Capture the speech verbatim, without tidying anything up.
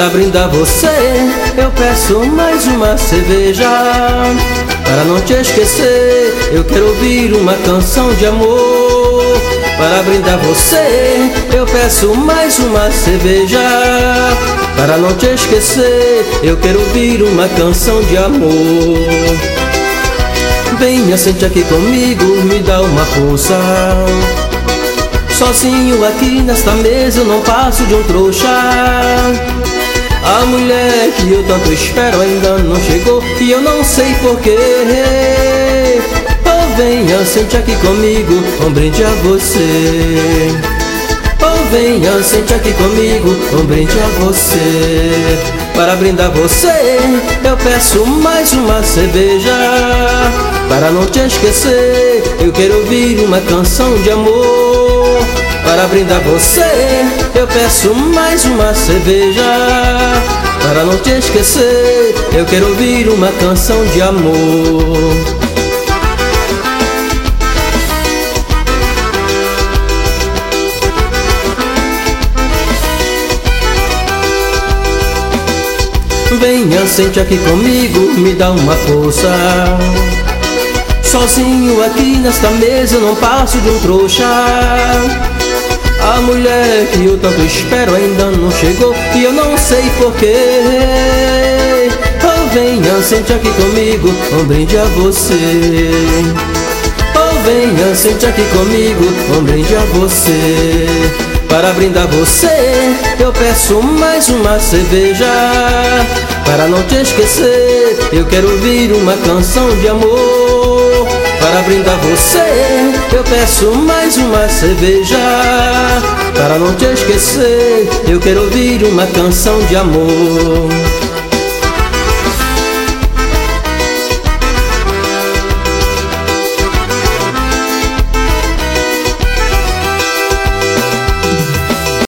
Para brindar você, eu peço mais uma cerveja. Para não te esquecer, eu quero ouvir uma canção de amor. Para brindar você, eu peço mais uma cerveja. Para não te esquecer, eu quero ouvir uma canção de amor. Venha, sente aqui comigo, me dá uma força. Sozinho aqui nesta mesa eu não passo de um trouxa. A mulher que eu tanto espero ainda não chegou e eu não sei porquê. Oh, venha, sente aqui comigo, um brinde a você. Oh, venha, sente aqui comigo, um brinde a você. Para brindar você, eu peço mais uma cerveja. Para não te esquecer, eu quero ouvir uma canção de amor. Para brindar você, eu peço mais uma cerveja. Para não te esquecer, eu quero ouvir uma canção de amor. Venha, sente aqui comigo, me dá uma força. Sozinho aqui nesta mesa eu não passo de um trouxa. A mulher que eu tanto espero ainda não chegou e eu não sei porquê. Oh, venha, sente aqui comigo, um brinde a você. Oh, venha, sente aqui comigo, um brinde a você. Para brindar você, eu peço mais uma cerveja. Para não te esquecer, eu quero ouvir uma canção de amor. Para brindar você, eu peço mais uma cerveja. Para não te esquecer, eu quero ouvir uma canção de amor.